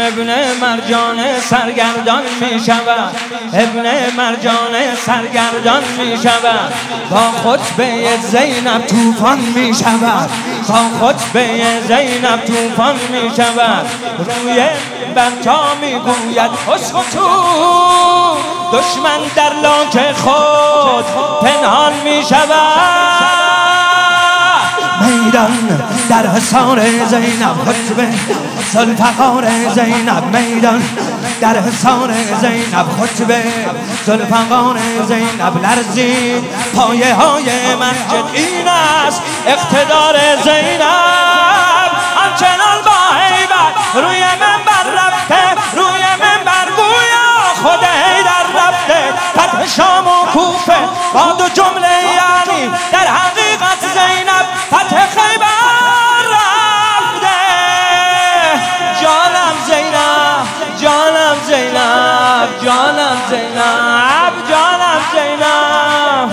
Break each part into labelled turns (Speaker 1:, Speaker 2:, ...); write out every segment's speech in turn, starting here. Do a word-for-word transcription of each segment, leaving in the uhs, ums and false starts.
Speaker 1: ابن مرجان سرگردان می شود، ابن مرجان سرگردان می شود، با خطبه زینب طوفان می شود، با خطبه زینب طوفان می شود. روی بنتا می گوید اسکتو، دشمن در لاک خود پنهان می شود. میدان در حصار زینب، خطبه ذوالفقار زینب، میدان در حصار زینب، خطبه ذوالفقار زینب. لرزید پایه های مسجد، این است اقتدار زینب. همچنان با هیبت روی منبر رفته، روی منبر گویا خود حیدر رفته. فتح شام و کوفه با دو جمله، یعنی در حقیقت زینب فتح خیبر رفته. جانم زینب، جانم زینب، جانم زینب، جانم زینب،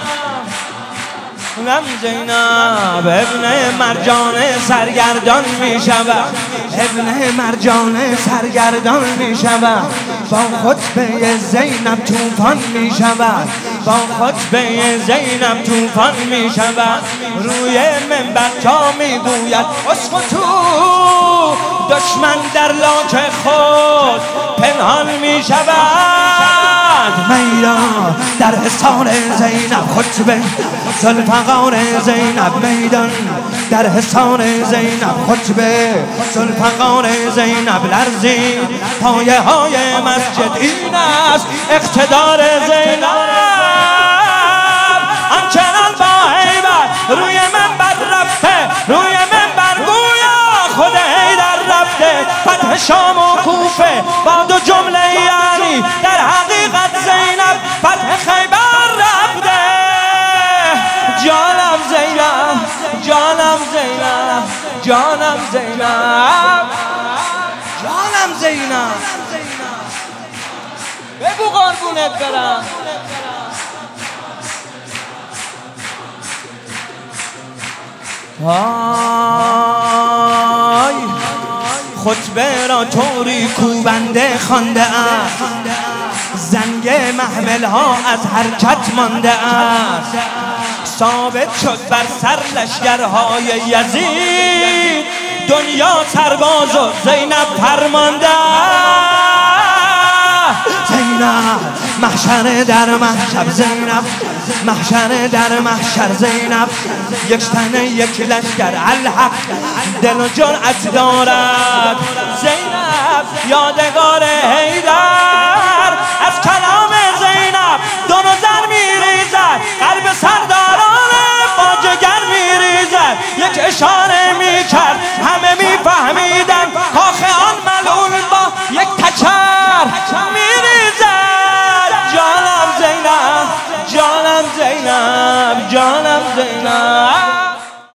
Speaker 1: جانم زینب. ابن مرجان سرگردان می شود، ابن مرجان سرگردان می شود، با خطبه زینب طوفان می شود، با خطبه زینب طوفان می شود. روی منبر تا می گوید اسکتو، دشمن در لاک خود پنهان می شود. میدان در حصار زینب، خطبه ذوالفقار زینب، میدان در حصار زینب، خطبه ذوالفقار زینب. لرزید پایه های مسجد، این است اقتدار زینب. همچنان با هیبت روی منبر رفته، روی منبر گویا خود حیدر رفته. فتح شام و کوفه با دو جمله، یعنی در حقیقت زینب فتح خیبر رفته. جانم زینب، جانم زینب، جانم زینب، جانم زینب. بگو قربونت برم. آی خطبه را طوری کوبنده خوانده است، زنگ محمل ها از حرکت مانده است. ثابت شد بر سر لشکرهای یزید، دنیا سرباز و زینب فرمانده. زینب محشر در محشر، زینب محشر در محشر، زینب یک تن یک لشکر، الحق دل و جرأت دارد. زینب یادگار حیدر، از کلام زینب دو نظر میریزد، قلب سرداران با جگر میریزد. یک اشاره میکرد همه میفهمیدن، کاخ آن ملعون با یک تچر میریزد. جانم زینب، جانم زینب، جانم زینب.